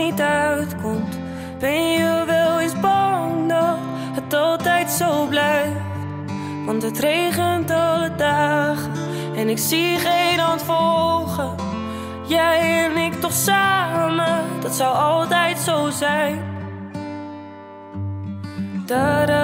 niet uitkomt. Ben je wel eens bang dat het altijd zo blijft? Want het regent alle dagen en ik zie geen hand volgen. Jij en ik toch samen, dat zou altijd zo zijn. Da-da.